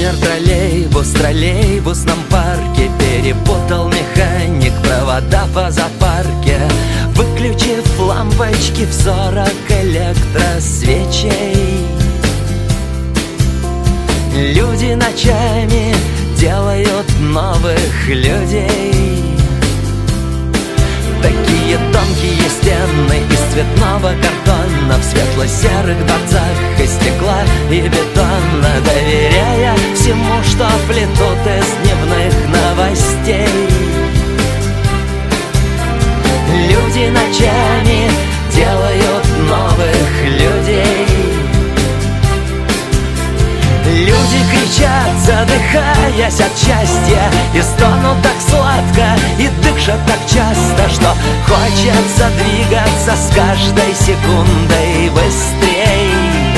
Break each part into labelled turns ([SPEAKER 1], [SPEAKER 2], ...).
[SPEAKER 1] Замер троллейбус в троллейбусном парке, перепутал механик провода по запарке. Выключив лампочки в 40 электросвечей, люди ночами делают новых людей. Такие тонкие стены из цветного картона, в светло-серых дворцах из стекла и бетона, доверяя всему, что плетут из дневных новостей. Люди ночами делают новых людей. Люди кричат, задыхаясь от счастья, и стонут так сладко, и дышат так часто, что хочется двигаться с каждой секундой быстрей.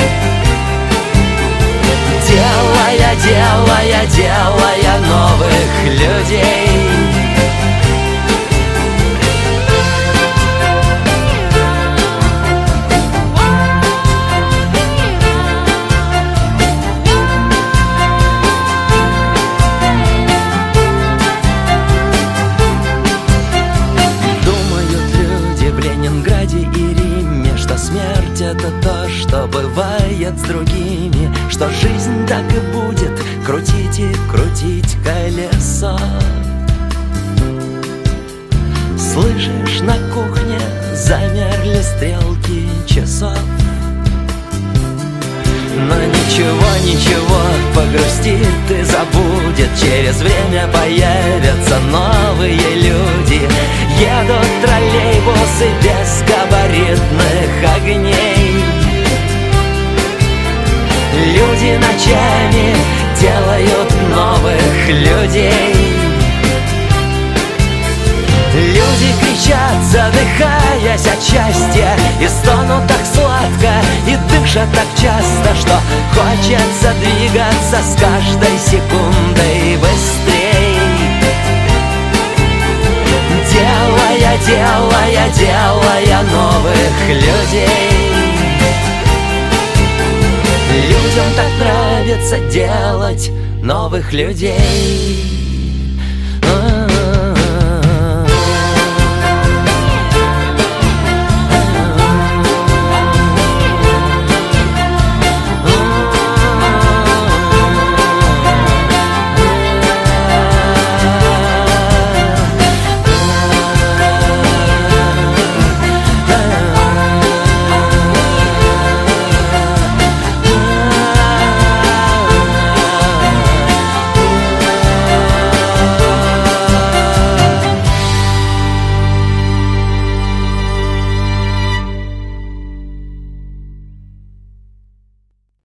[SPEAKER 1] Делая новых людей. Смерть — это то, что бывает с другими, что жизнь так и будет крутить и крутить колесо. Слышишь, на кухне замерли стрелки часов. Но ничего, погрустит и забудет. Через время появятся новые люди. Едут троллейбусы без габаритных огней. Люди ночами делают новых людей. Люди кричат, задыхаясь от счастья, и стонут так сладко, и дышат так часто, что хочется двигаться с каждой секундой быстрей. Делая новых людей. Людям так нравится делать новых людей.